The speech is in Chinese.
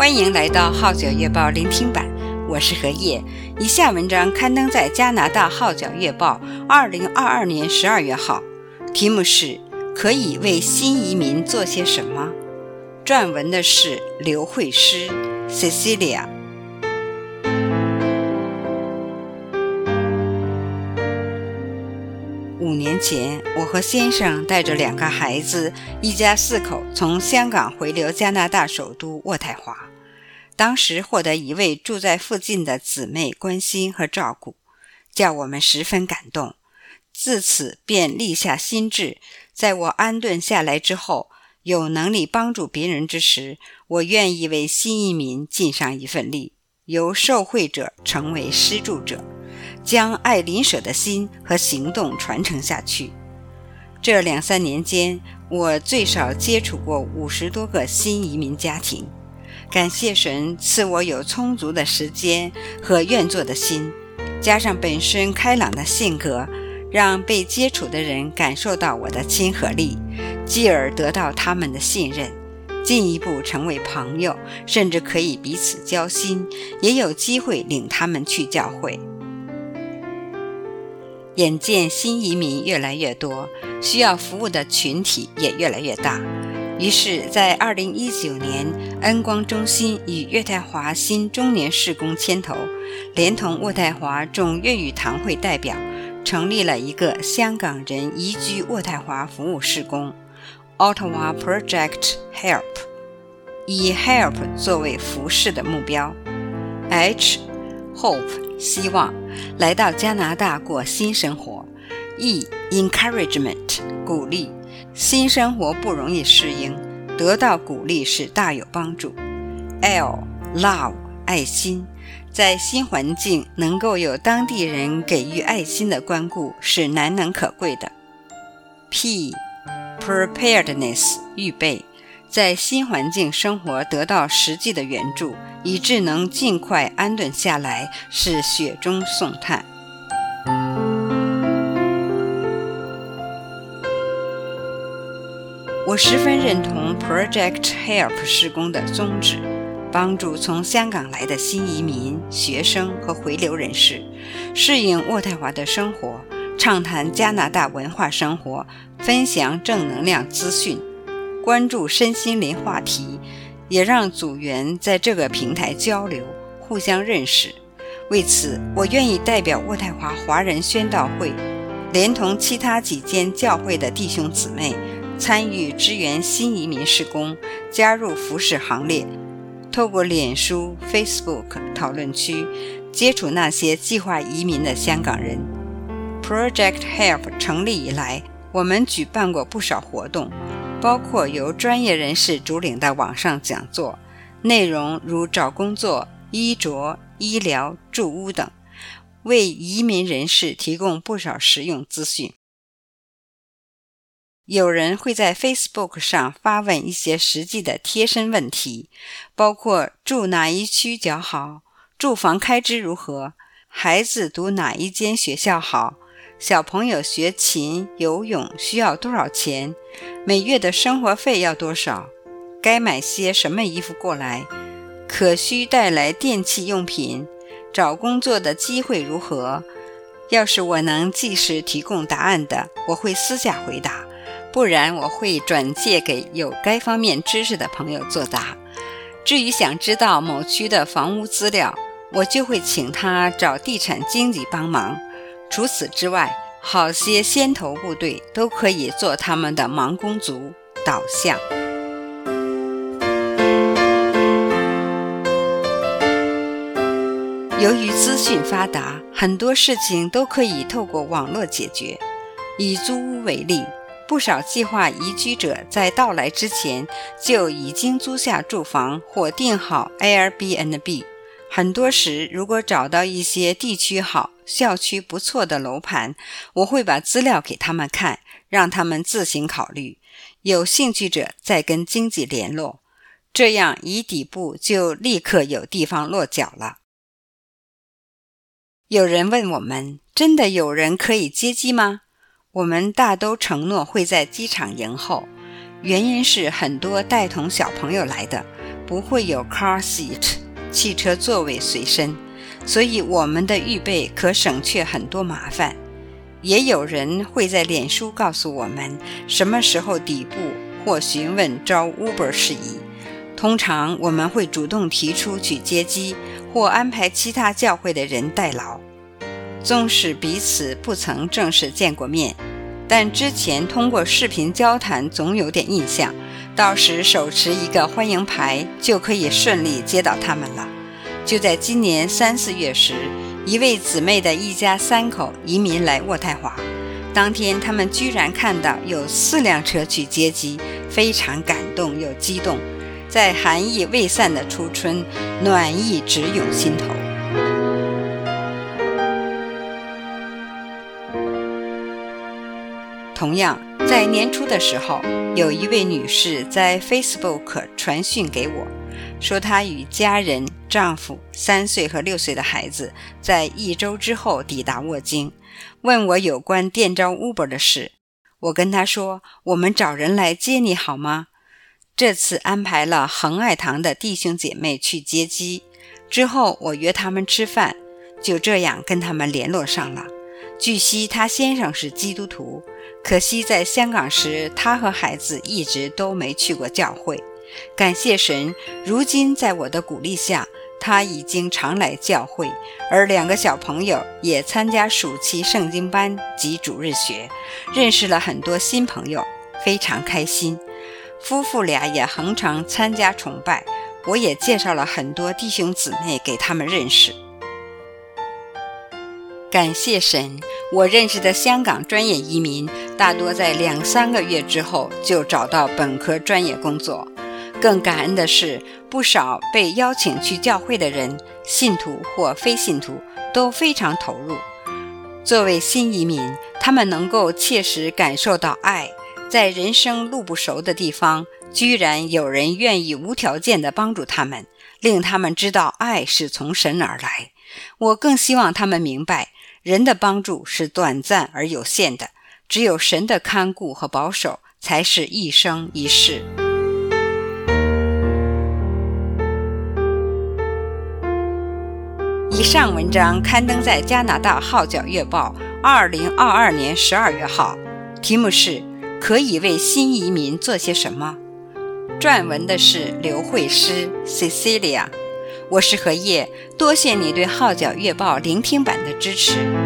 欢迎来到号角月报聆听版，我是何叶。以下文章刊登在加拿大号角月报2022年12月号，题目是可以为新移民做些什么。撰文的是刘慧诗 Cecilia。5年前，我和先生带着2个孩子，一家4口从香港回流加拿大首都渥太华。当时获得一位住在附近的姊妹关心和照顾，叫我们十分感动。自此便立下心志，在我安顿下来之后，有能力帮助别人之时，我愿意为新移民尽上一份力，由受惠者成为施助者，将爱邻舍的心和行动传承下去。这2-3年间，我最少接触过50多个新移民家庭。感谢神赐我有充足的时间和愿做的心，加上本身开朗的性格，让被接触的人感受到我的亲和力，继而得到他们的信任，进一步成为朋友，甚至可以彼此交心，也有机会领他们去教会。眼见新移民越来越多，需要服务的群体也越来越大，于是在2019年，恩光中心与渥太华新中年事工牵头，连同渥太华众粤语堂会代表，成立了一个香港人移居渥太华服务事工 Ottawa Project Help， 以 Help 作为服事的目标。 H Hope 希望来到加拿大过新生活， E Encouragement 鼓励，新生活不容易适应，得到鼓励是大有帮助。 L Love 爱心，在新环境能够有当地人给予爱心的关顾是难能可贵的。 P Preparedness 预备，在新环境生活得到实际的援助，以致能尽快安顿下来是雪中送炭。我十分认同 Project Help 事工的宗旨，帮助从香港来的新移民、学生和回流人士适应渥太华的生活，畅谈加拿大文化生活，分享正能量资讯，关注身心灵话题，也让组员在这个平台交流，互相认识。为此，我愿意代表渥太华华人宣道会，连同其他几间教会的弟兄姊妹，参与支援新移民事工，加入服事行列，透过脸书、Facebook 讨论区，接触那些计划移民的香港人。Project Help 成立以来，我们举办过不少活动，包括由专业人士主领的网上讲座，内容如找工作、衣着、医疗、住屋等，为移民人士提供不少实用资讯。有人会在 Facebook 上发问一些实际的贴身问题，包括住哪一区较好，住房开支如何，孩子读哪一间学校好，小朋友学琴、游泳需要多少钱，每月的生活费要多少，该买些什么衣服过来，可需带来电器用品，找工作的机会如何。要是我能即时提供答案的，我会私下回答，不然我会转介给有该方面知识的朋友作答。至于想知道某区的房屋资料，我就会请他找地产经纪帮忙。除此之外，好些先头部队都可以做他们的盲公族导向。由于资讯发达，很多事情都可以透过网络解决。以租屋为例，不少计划移居者在到来之前就已经租下住房或订好 Airbnb。很多时，如果找到一些地区好、校区不错的楼盘，我会把资料给他们看，让他们自行考虑，有兴趣者再跟经纪联络，这样以底部就立刻有地方落脚了。有人问我们，真的有人可以接机吗？我们大都承诺会在机场迎候，原因是很多带同小朋友来的， 不会有 car seat 汽车座位随身，所以我们的预备可省却很多麻烦。也有人会在脸书告诉我们什么时候抵步或询问招 Uber 事宜。通常我们会主动提出去接机或安排其他教会的人代劳。纵使彼此不曾正式见过面，但之前通过视频交谈总有点印象，到时手持一个欢迎牌就可以顺利接到他们了。就在今年3、4月时，一位姊妹的一家3口移民来渥太华，当天他们居然看到有4辆车去接机，非常感动又激动。在寒意未散的初春，暖意直涌心头。同样，在年初的时候，有一位女士在 Facebook 传讯给我，说她与家人、丈夫、3岁和6岁的孩子在1周之后抵达沃京，问我有关电召 Uber 的事。我跟她说，我们找人来接你好吗？这次安排了恒爱堂的弟兄姐妹去接机，之后我约他们吃饭，就这样跟他们联络上了。据悉他先生是基督徒，可惜在香港时他和孩子一直都没去过教会。感谢神，如今在我的鼓励下，他已经常来教会，而2个小朋友也参加暑期圣经班及主日学，认识了很多新朋友，非常开心。夫妇俩也恒常参加崇拜，我也介绍了很多弟兄姊妹给他们认识。感谢神，我认识的香港专业移民大多在2、3个月之后就找到本科专业工作。更感恩的是，不少被邀请去教会的人，信徒或非信徒，都非常投入。作为新移民，他们能够切实感受到爱，在人生路不熟的地方，居然有人愿意无条件地帮助他们，令他们知道爱是从神而来。我更希望他们明白，人的帮助是短暂而有限的，只有神的看顾和保守才是一生一世。以上文章刊登在加拿大号角月报2022年12月号，题目是可以为新移民做些什么？撰文的是刘慧诗 Cecilia。我是何叶，多谢你对号角月报聆听版的支持。